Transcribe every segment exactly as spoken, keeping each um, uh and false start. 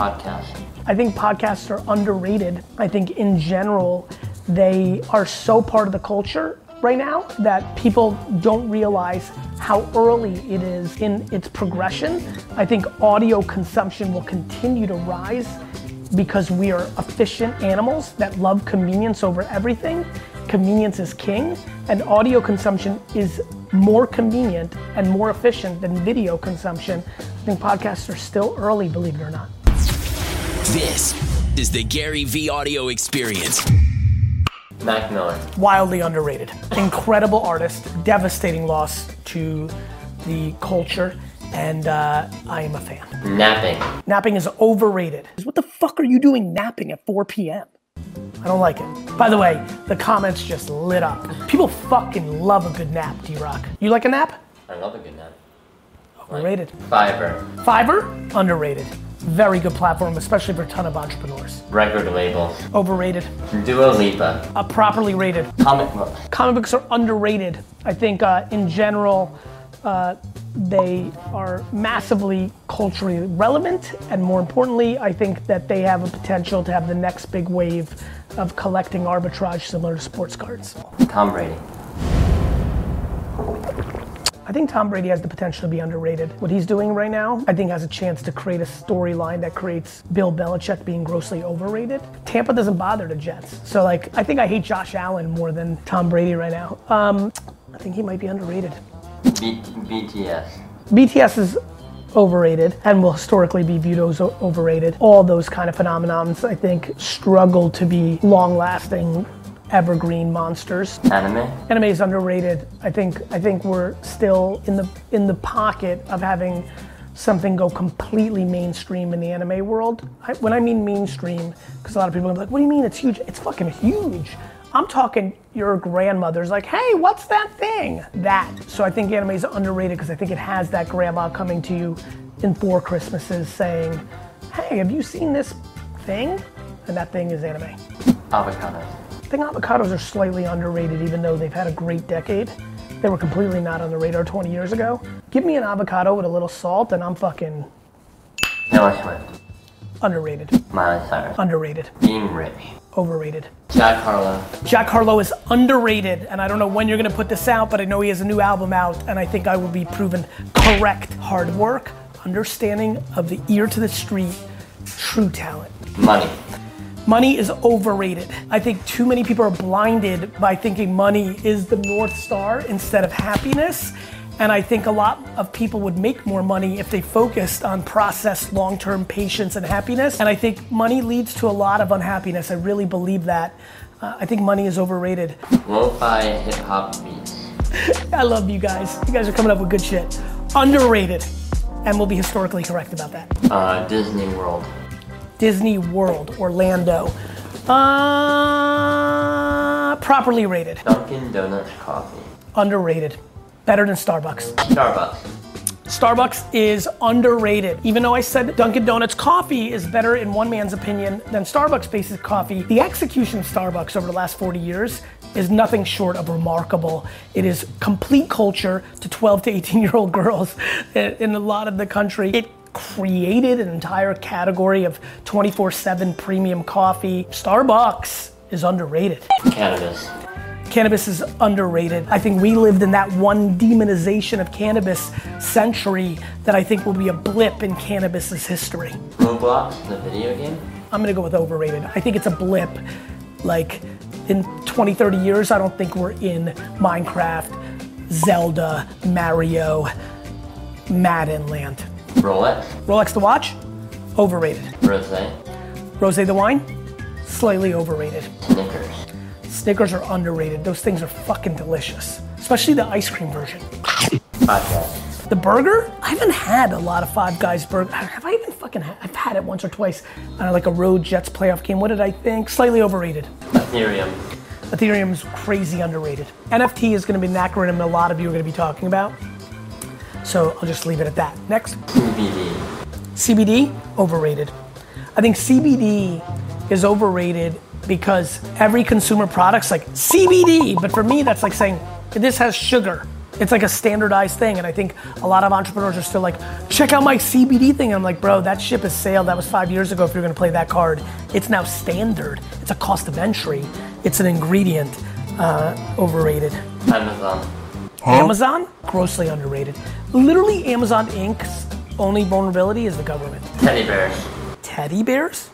podcasts? I think podcasts are underrated. I think in general, they are so part of the culture right now that people don't realize how early it is in its progression. I think audio consumption will continue to rise because we are efficient animals that love convenience over everything. Convenience is king, and audio consumption is more convenient and more efficient than video consumption. I think podcasts are still early, believe it or not. This is the Gary V Audio Experience. Mac Miller. Wildly underrated. Incredible artist, devastating loss to the culture, and uh, I am a fan. Napping. Napping is overrated. What the fuck are you doing napping at four p.m.? I don't like it. By the way, the comments just lit up. People fucking love a good nap, D-Rock. You like a nap? I love a good nap. Overrated. Fiverr. Fiverr? Underrated. Very good platform, especially for a ton of entrepreneurs. Record labels. Overrated. Dua Lipa. Uh, properly rated. Comic book. Comic books are underrated. I think uh, in general, uh, they are massively culturally relevant, and more importantly, I think that they have a potential to have the next big wave of collecting arbitrage similar to sports cards. Tom Brady. I think Tom Brady has the potential to be underrated. What he's doing right now, I think has a chance to create a storyline that creates Bill Belichick being grossly overrated. Tampa doesn't bother the Jets. So like, I think I hate Josh Allen more than Tom Brady right now. Um, I think he might be underrated. B- BTS. B T S is overrated and will historically be viewed as o- overrated. All those kind of phenomenons, I think, struggle to be long-lasting, evergreen monsters. Anime. Anime is underrated. I think I think we're still in the in the pocket of having something go completely mainstream in the anime world. I, when I mean mainstream, because a lot of people are like, "What do you mean it's huge?" It's fucking huge. I'm talking your grandmother's like, "Hey, what's that thing?" That. So I think anime is underrated because I think it has that grandma coming to you in four Christmases saying, "Hey, have you seen this thing?" And that thing is anime. Avocados. I think avocados are slightly underrated even though they've had a great decade. They were completely not on the radar twenty years ago. Give me an avocado with a little salt and I'm fucking Taylor Swift. underrated. Miley Cyrus. Underrated. Being rich. Overrated. Jack Harlow. Jack Harlow is underrated, and I don't know when you're gonna put this out, but I know he has a new album out, and I think I will be proven correct. Hard work, understanding of the ear to the street, true talent. Money. Money is overrated. I think too many people are blinded by thinking money is the North Star instead of happiness. And I think a lot of people would make more money if they focused on process, long-term patience and happiness. And I think money leads to a lot of unhappiness. I really believe that. Uh, I think money is overrated. Lo-fi hip-hop beats. I love you guys. You guys are coming up with good shit. Underrated. And we'll be historically correct about that. Uh, Disney World. Disney World, Orlando. Uh, properly rated. Dunkin' Donuts coffee. Underrated. Better than Starbucks. Starbucks. Starbucks is underrated. Even though I said Dunkin' Donuts coffee is better in one man's opinion than Starbucks basic coffee, the execution of Starbucks over the last forty years is nothing short of remarkable. It is complete culture to twelve to eighteen year old girls in a lot of the country. It created an entire category of twenty-four seven premium coffee. Starbucks is underrated. Cannabis. Cannabis is underrated. I think we lived in that one demonization of cannabis century that I think will be a blip in cannabis's history. Roblox, the video game? I'm gonna go with overrated. I think it's a blip. Like in twenty, thirty years, I don't think we're in Minecraft, Zelda, Mario, Madden land. Rolex. Rolex the watch, overrated. Rosé. Rosé the wine, slightly overrated. Snickers. Snickers are underrated. Those things are fucking delicious, especially the ice cream version. Five Guys. The burger, I haven't had a lot of Five Guys burger. Have I even fucking had, I've had it once or twice on like a road Jets playoff game. What did I think? Slightly overrated. Ethereum. Ethereum is crazy underrated. N F T is gonna be an acronym a lot of you are gonna be talking about. So I'll just leave it at that. Next. C B D. C B D, overrated. I think C B D is overrated because every consumer product's like C B D, but for me that's like saying this has sugar. It's like a standardized thing, and I think a lot of entrepreneurs are still like, check out my C B D thing. And I'm like, bro, that ship has sailed. That was five years ago if you're gonna play that card. It's now standard. It's a cost of entry. It's an ingredient. Uh, overrated. Amazon. Huh? Amazon? Grossly underrated. Literally, Amazon Incorporated's only vulnerability is the government. Teddy bears. Teddy bears?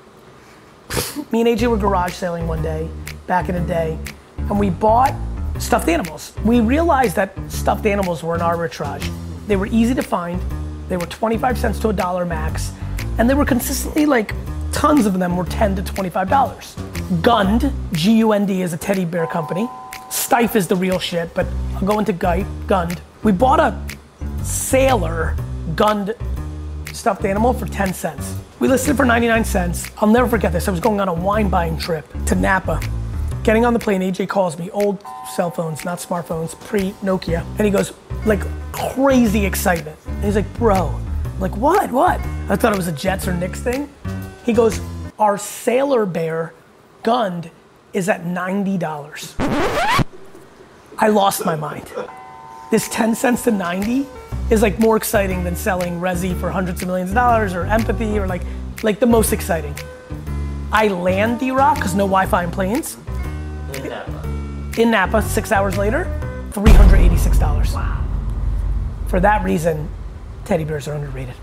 Me and A J were garage sailing one day, back in the day, and we bought stuffed animals. We realized that stuffed animals were an arbitrage. They were easy to find, they were twenty-five cents to a dollar max, and they were consistently like, tons of them were ten to twenty-five dollars. Gund, G U N D is a teddy bear company. Steiff is the real shit, but I'll go into Guy, Gund. We bought a Sailor Gund stuffed animal for ten cents. We listed it for ninety-nine cents. I'll never forget this. I was going on a wine buying trip to Napa. Getting on the plane, A J calls me, old cell phones, not smartphones, pre-Nokia. And he goes, like crazy excitement. And he's like, bro, I'm like what, what? I thought it was a Jets or Knicks thing. He goes, our Sailor Bear Gund is at ninety dollars. I lost my mind. This ten cents to ninety is like more exciting than selling Resi for hundreds of millions of dollars or Empathy or like, like the most exciting. I land D-Rock, because no Wi-Fi in planes. In Napa. In Napa, six hours later, three hundred eighty-six dollars. Wow. For that reason, teddy bears are underrated.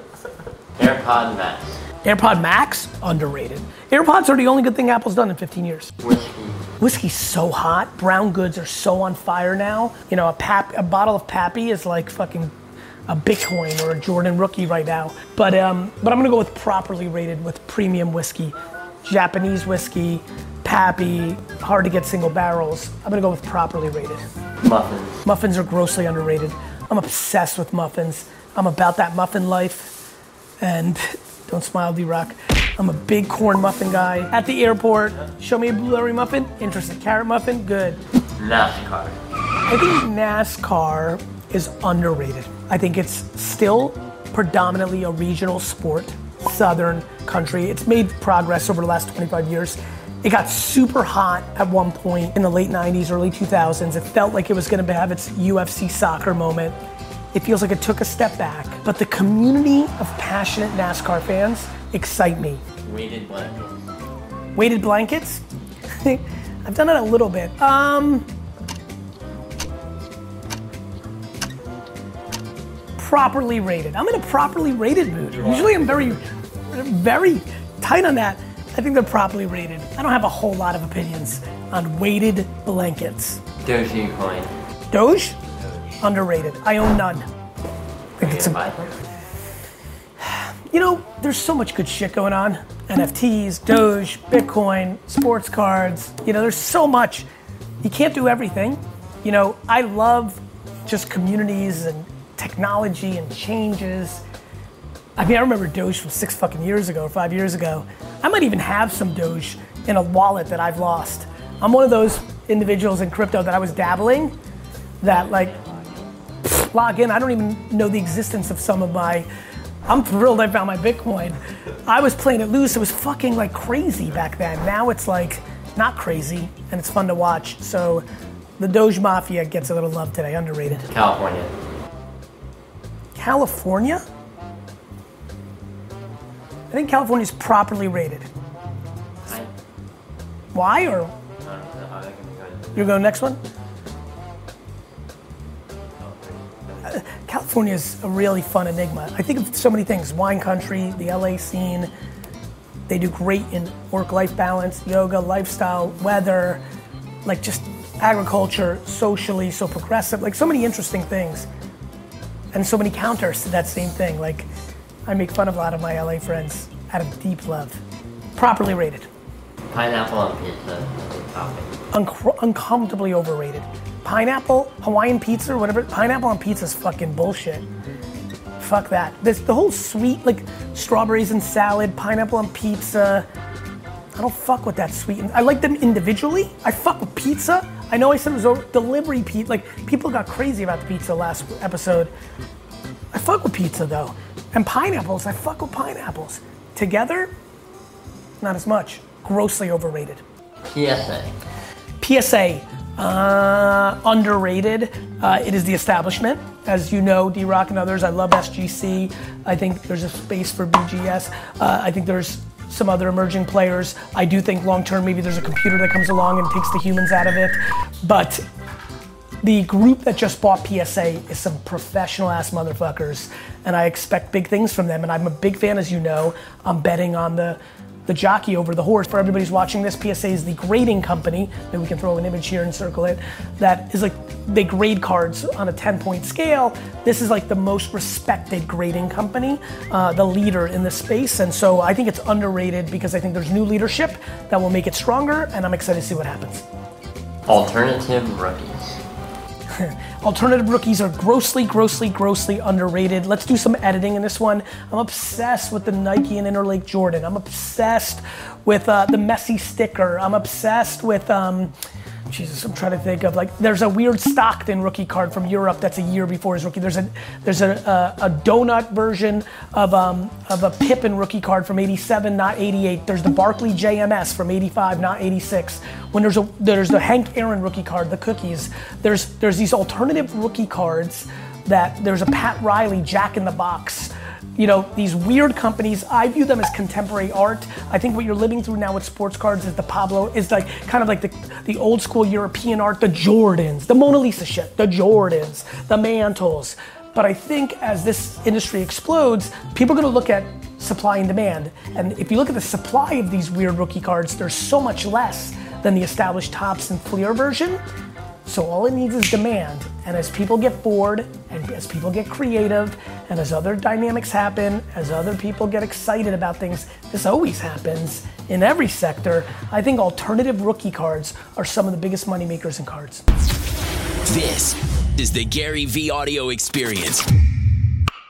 AirPod Max. AirPod Max, underrated. AirPods are the only good thing Apple's done in fifteen years. Whiskey. Whiskey's so hot. Brown goods are so on fire now. You know, a pap, a bottle of Pappy is like fucking a Bitcoin or a Jordan rookie right now. But um, but I'm gonna go with properly rated with premium whiskey. Japanese whiskey, Pappy, hard to get single barrels. I'm gonna go with properly rated. Muffins. Muffins are grossly underrated. I'm obsessed with muffins. I'm about that muffin life. And don't smile, D-Rock. I'm a big corn muffin guy. At the airport, show me a blueberry muffin. Interested. Carrot muffin, good. NASCAR. I think NASCAR is underrated. I think it's still predominantly a regional sport, southern country. It's made progress over the last twenty-five years. It got super hot at one point in the late nineties, early two thousands. It felt like it was gonna have its U F C soccer moment. It feels like it took a step back, but the community of passionate NASCAR fans excite me. Weighted blankets. Weighted blankets? I've done it a little bit. Um, properly rated. I'm in a properly rated mood. Usually I'm very, very tight on that. I think they're properly rated. I don't have a whole lot of opinions on weighted blankets. Dogecoin. Doge? Underrated. I own none. I think it's a, you know, there's so much good shit going on. N F Ts, Doge, Bitcoin, sports cards. You know, there's so much. You can't do everything. You know, I love just communities and technology and changes. I mean, I remember Doge from six fucking years ago, five years ago. I might even have some Doge in a wallet that I've lost. I'm one of those individuals in crypto that I was dabbling that like, pfft, log in, I don't even know the existence of some of my, I'm thrilled I found my Bitcoin. I was playing it loose, it was fucking like crazy back then. Now it's like, not crazy, and it's fun to watch. So the Doge Mafia gets a little love today, underrated. California. California? I think California's properly rated. Why, or? You go next one? Uh, California's a really fun enigma. I think of so many things. Wine country, the L A scene. They do great in work-life balance, yoga, lifestyle, weather, like just agriculture, socially, so progressive, like so many interesting things. And so many counters to that same thing. Like, I make fun of a lot of my L A friends out of deep love. Properly rated. Pineapple on pizza. Unc- uncomfortably overrated. Pineapple, Hawaiian pizza, or whatever. Pineapple on pizza is fucking bullshit. Fuck that. This, the whole sweet, like strawberries and salad, pineapple on pizza. I don't fuck with that sweet. I like them individually. I fuck with pizza. I know I said it was a delivery pizza. Like, people got crazy about the pizza last episode. I fuck with pizza though. And pineapples, I fuck with pineapples. Together, not as much. Grossly overrated. P S A. P S A, Uh, underrated. Uh, it is the establishment. As you know, D-Rock and others, I love S G C. I think there's a space for B G S. Uh, I think there's some other emerging players. I do think long-term maybe there's a computer that comes along and takes the humans out of it. But the group that just bought P S A is some professional ass motherfuckers, and I expect big things from them. And I'm a big fan, as you know. I'm betting on the the jockey over the horse. For everybody who's watching this, P S A is the grading company, that we can throw an image here and circle it, that is like, they grade cards on a ten point scale. This is like the most respected grading company, uh, the leader in the space. And so I think it's underrated because I think there's new leadership that will make it stronger, and I'm excited to see what happens. Alternative rookies. Alternative rookies are grossly, grossly, grossly underrated. Let's do some editing in this one. I'm obsessed with the Nike and Interlake Jordan. I'm obsessed with uh, the Messi sticker. I'm obsessed with, um, Jesus, I'm trying to think of like, there's a weird Stockton rookie card from Europe that's a year before his rookie. There's a there's a, a, a donut version of um of a Pippen rookie card from eighty-seven, not eighty-eight. There's the Barkley J M S from eighty-five, not eighty-six. When there's a there's the Hank Aaron rookie card, the cookies. There's there's these alternative rookie cards that there's a Pat Riley Jack in the Box. You know, these weird companies, I view them as contemporary art. I think what you're living through now with sports cards is the Pablo, is like kind of like the, the old school European art, the Jordans, the Mona Lisa shit, the Jordans, the Mantles. But I think as this industry explodes, people are gonna look at supply and demand. And if you look at the supply of these weird rookie cards, there's so much less than the established Topps and Fleer version. So all it needs is demand. And as people get bored, and as people get creative, and as other dynamics happen, as other people get excited about things, this always happens in every sector. I think alternative rookie cards are some of the biggest money makers in cards. This is the Gary V Audio Experience.